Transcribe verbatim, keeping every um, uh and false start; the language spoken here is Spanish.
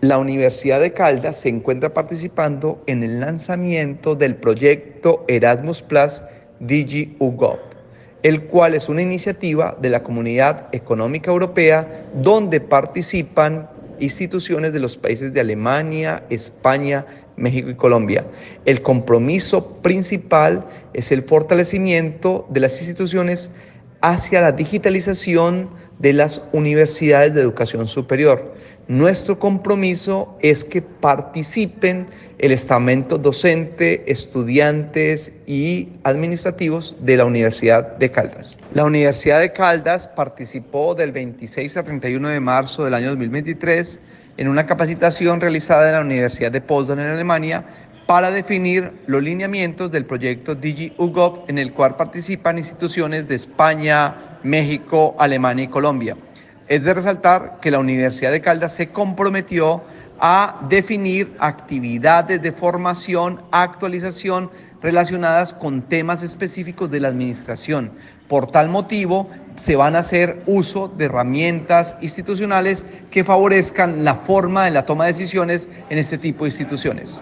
La Universidad de Caldas se encuentra participando en el lanzamiento del proyecto Erasmus Plus DigiUGov, el cual es una iniciativa de la Comunidad Económica Europea donde participan instituciones de los países de Alemania, España, México y Colombia. El compromiso principal es el fortalecimiento de las instituciones hacia la digitalización de las universidades de educación superior. Nuestro compromiso es que participen el estamento docente, estudiantes y administrativos de la Universidad de Caldas. La Universidad de Caldas participó del veintiséis al treinta y uno de marzo del año dos mil veintitrés en una capacitación realizada en la Universidad de Potsdam en Alemania para definir los lineamientos del proyecto DigiUGov, en el cual participan instituciones de España, México, Alemania y Colombia. Es de resaltar que la Universidad de Caldas se comprometió a definir actividades de formación, actualización relacionadas con temas específicos de la administración. Por tal motivo, se van a hacer uso de herramientas institucionales que favorezcan la forma de la toma de decisiones en este tipo de instituciones.